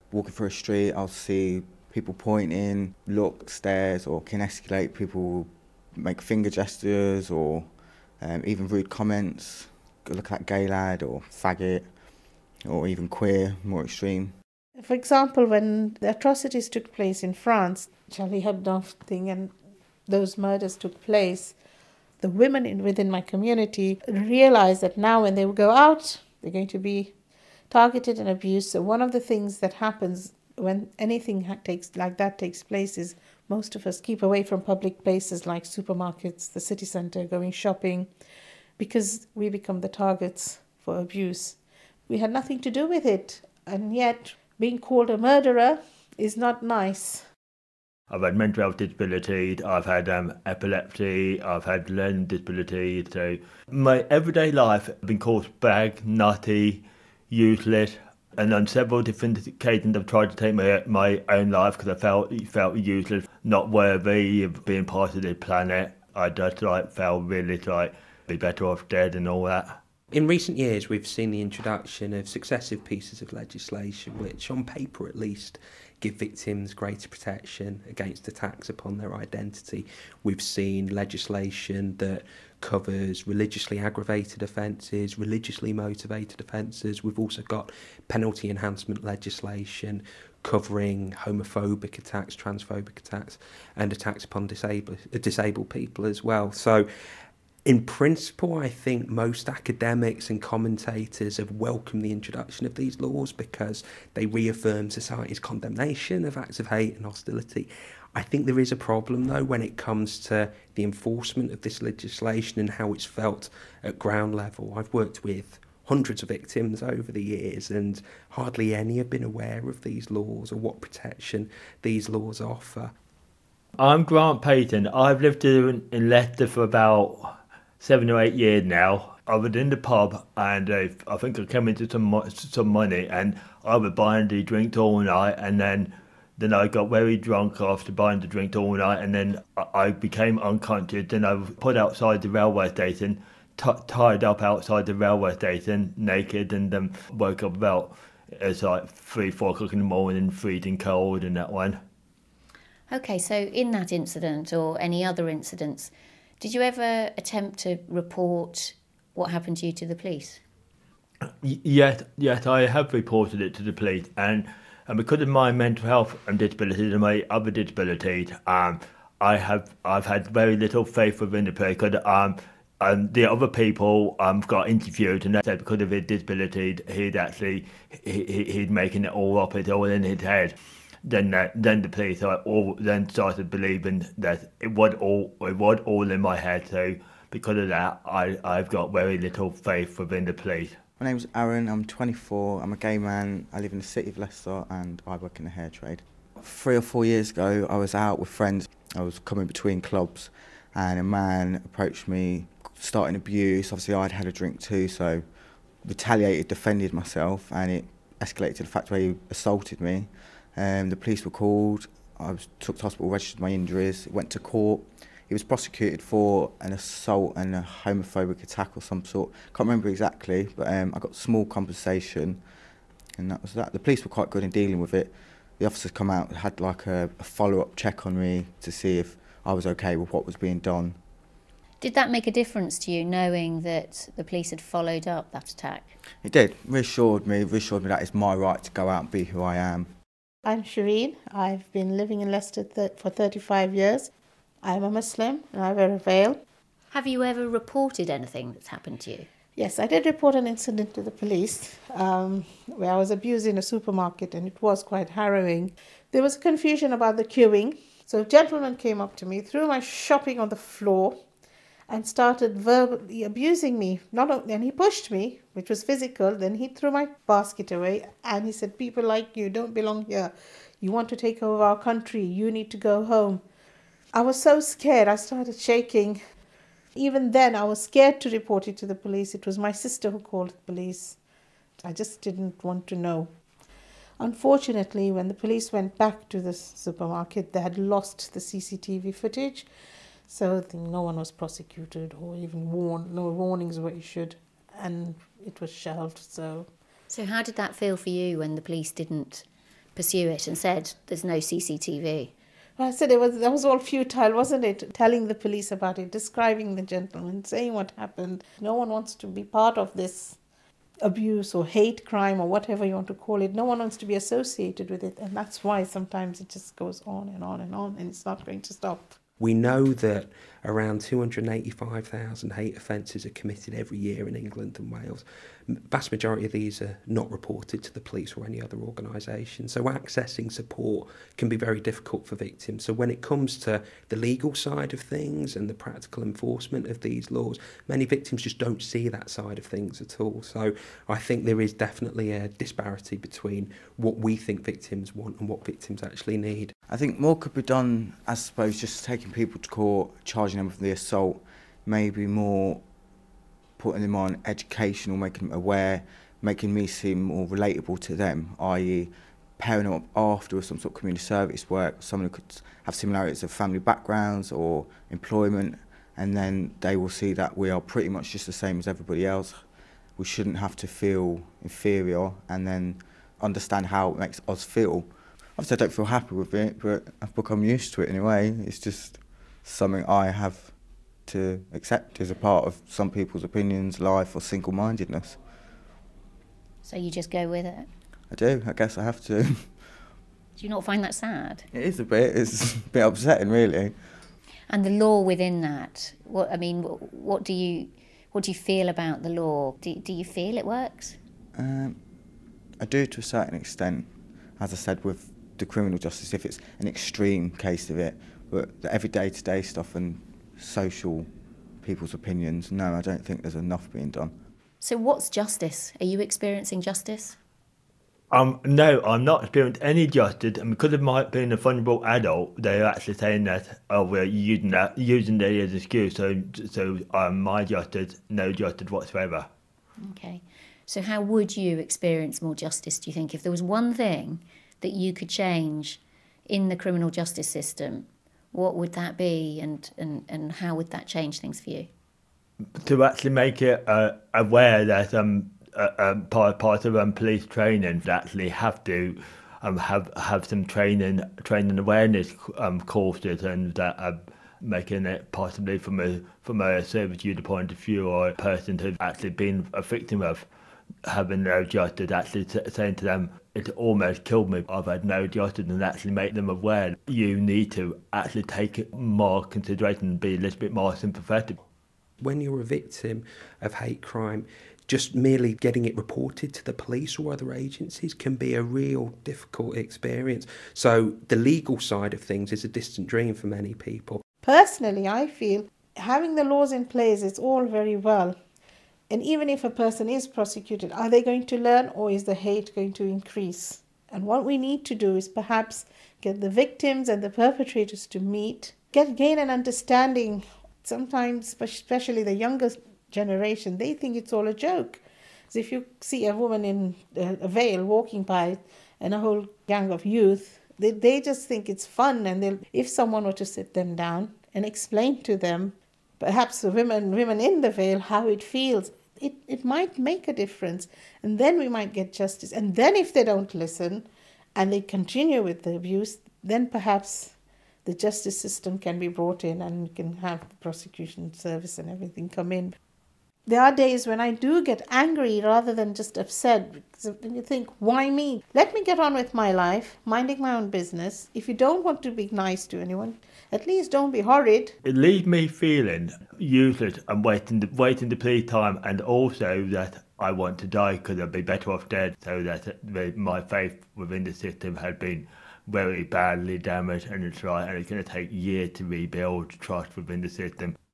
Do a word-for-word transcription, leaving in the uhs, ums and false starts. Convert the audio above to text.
walking through a street, I'll see people pointing, look, stares, or can escalate. People make finger gestures or um, even rude comments. Look at that gay lad or faggot or even queer, more extreme. For example, when the atrocities took place in France, Charlie Hebdo thing, and those murders took place, the women in, within my community realized that now when they go out, they're going to be targeted and abused. So one of the things that happens when anything ha- takes like that takes place is most of us keep away from public places like supermarkets, the city centre, going shopping, because we become the targets for abuse. We had nothing to do with it, and yet being called a murderer is not nice. I've had mental health disability, I've had um, epilepsy, I've had learning disability. So my everyday life, I've been called bag, nutty, useless, and on several different occasions I've tried to take my my own life because I felt felt useless, not worthy of being part of this planet. I just like felt really like be better off dead and all that. In recent years, we've seen the introduction of successive pieces of legislation which, on paper at least, give victims greater protection against attacks upon their identity. We've seen legislation that covers religiously aggravated offences, religiously motivated offences. We've also got penalty enhancement legislation covering homophobic attacks, transphobic attacks, and attacks upon disabled, disabled people as well. So, in principle, I think most academics and commentators have welcomed the introduction of these laws because they reaffirm society's condemnation of acts of hate and hostility. I think there is a problem, though, when it comes to the enforcement of this legislation and how it's felt at ground level. I've worked with hundreds of victims over the years, and hardly any have been aware of these laws or what protection these laws offer. I'm Grant Payton. I've lived in, in Leicester for about seven or eight years now. I was in the pub and uh, I think I came into some mo- some money and I was buying the drinks all night, and then then I got very drunk after buying the drinks all night, and then I, I became unconscious. Then I was put outside the railway station, t- tied up outside the railway station, naked, and then woke up about it's like three, four o'clock in the morning, freezing cold and that one. Okay, so in that incident or any other incidents, did you ever attempt to report what happened to you to the police? Y- yes, yes, I have reported it to the police, and, and because of my mental health and disabilities and my other disabilities, um, I have I've had very little faith within the police. Because um, um, the other people um got interviewed, and they said because of his disability, he'd actually he, he, he'd making it all up. It's all in his head. Then, uh, then the police are all then started believing that it was all it was all in my head. So because of that, I I've got very little faith within the police. My name's Aaron. I'm twenty-four. I'm a gay man. I live in the city of Leicester, and I work in the hair trade. Three or four years ago, I was out with friends. I was coming between clubs, and a man approached me, starting abuse. Obviously, I'd had a drink too, so retaliated, defended myself, and it escalated to the fact where he assaulted me. Um, the police were called, I was took to hospital, registered my injuries, went to court. He was prosecuted for an assault and a homophobic attack or some sort. Can't remember exactly, but um, I got small compensation, and that was that. The police were quite good in dealing with it. The officers come out, had like a, a follow-up check on me to see if I was okay with what was being done. Did that make a difference to you, knowing that the police had followed up that attack? It did, reassured me, reassured me that it's my right to go out and be who I am. I'm Shireen. I've been living in Leicester th- for thirty-five years. I'm a Muslim and I wear a veil. Have you ever reported anything that's happened to you? Yes, I did report an incident to the police um, where I was abused in a supermarket, and it was quite harrowing. There was confusion about the queuing. So a gentleman came up to me, threw my shopping on the floor and started verbally abusing me. Not only, and he pushed me, which was physical. Then he threw my basket away and he said, "People like you don't belong here. You want to take over our country. You need to go home." I was so scared. I started shaking. Even then, I was scared to report it to the police. It was my sister who called the police. I just didn't want to know. Unfortunately, when the police went back to the supermarket, they had lost the C C T V footage. So no one was prosecuted or even warned, no warnings were issued, and it was shelved. So, So how did that feel for you when the police didn't pursue it and said there's no C C T V? Well, I said it was that was all futile, wasn't it? Telling the police about it, describing the gentleman, saying what happened. No one wants to be part of this abuse or hate crime or whatever you want to call it. No one wants to be associated with it, and that's why sometimes it just goes on and on and on, and it's not going to stop. We know that around two hundred eighty-five thousand hate offences are committed every year in England and Wales. The vast majority of these are not reported to the police or any other organisation. So accessing support can be very difficult for victims. So when it comes to the legal side of things and the practical enforcement of these laws, many victims just don't see that side of things at all. So I think there is definitely a disparity between what we think victims want and what victims actually need. I think more could be done, I suppose, just taking people to court, charging them for the assault, maybe more putting them on educational, making them aware, making me seem more relatable to them, that is pairing them up after with some sort of community service work, someone who could have similarities of family backgrounds or employment, and then they will see that we are pretty much just the same as everybody else. We shouldn't have to feel inferior, and then understand how it makes us feel. Obviously, I don't feel happy with it, but I've become used to it in a way. It's just something I have to accept as a part of some people's opinions, life, or single-mindedness. So you just go with it? I do. I guess I have to. Do you not find that sad? It is a bit. It's a bit upsetting, really. And the law within that. What I mean, what do you, what do you feel about the law? Do do you feel it works? Um, I do to a certain extent. As I said, with the criminal justice, if it's an extreme case of it, but the every day-to-day stuff and social people's opinions, no, I don't think there's enough being done. So what's justice? Are you experiencing justice? Um, no, I'm not experiencing any justice, and because of my being a vulnerable adult, they're actually saying that, oh, we're using that, using that as an excuse, so, so um, my justice, no justice whatsoever. Okay. So how would you experience more justice, do you think? If there was one thing that you could change in the criminal justice system, what would that be, and, and, and how would that change things for you? To actually make it uh, aware that um, uh, um, part, part of um, police training actually have to um, have have some training training awareness um, courses, and that uh, making it possibly from a from a service user point of view, or a person who's actually been a victim of having no justice, actually t- saying to them, it almost killed me, I've had no justice, and actually make them aware you need to actually take it more consideration and be a little bit more sympathetic. When you're a victim of hate crime, just merely getting it reported to the police or other agencies can be a real difficult experience. So the legal side of things is a distant dream for many people. Personally, I feel having the laws in place is all very well. And even if a person is prosecuted, are they going to learn, or is the hate going to increase? And what we need to do is perhaps get the victims and the perpetrators to meet, get gain an understanding. Sometimes, especially the younger generation, they think it's all a joke. So if you see a woman in a veil walking by and a whole gang of youth, they, they just think it's fun. And they'll, if someone were to sit them down and explain to them, perhaps the women, women in the veil, how it feels, It, it might make a difference, and then we might get justice. And then if they don't listen and they continue with the abuse, then perhaps the justice system can be brought in, and we can have the prosecution service and everything come in. There are days when I do get angry rather than just upset, because then you think, why me? Let me get on with my life, minding my own business. If you don't want to be nice to anyone, at least don't be horrid. It leaves me feeling useless and waiting, waiting to please time, and also that I want to die because I'd be better off dead, so that my faith within the system had been very badly damaged, and it's right, and it's going to take years to rebuild trust within the system.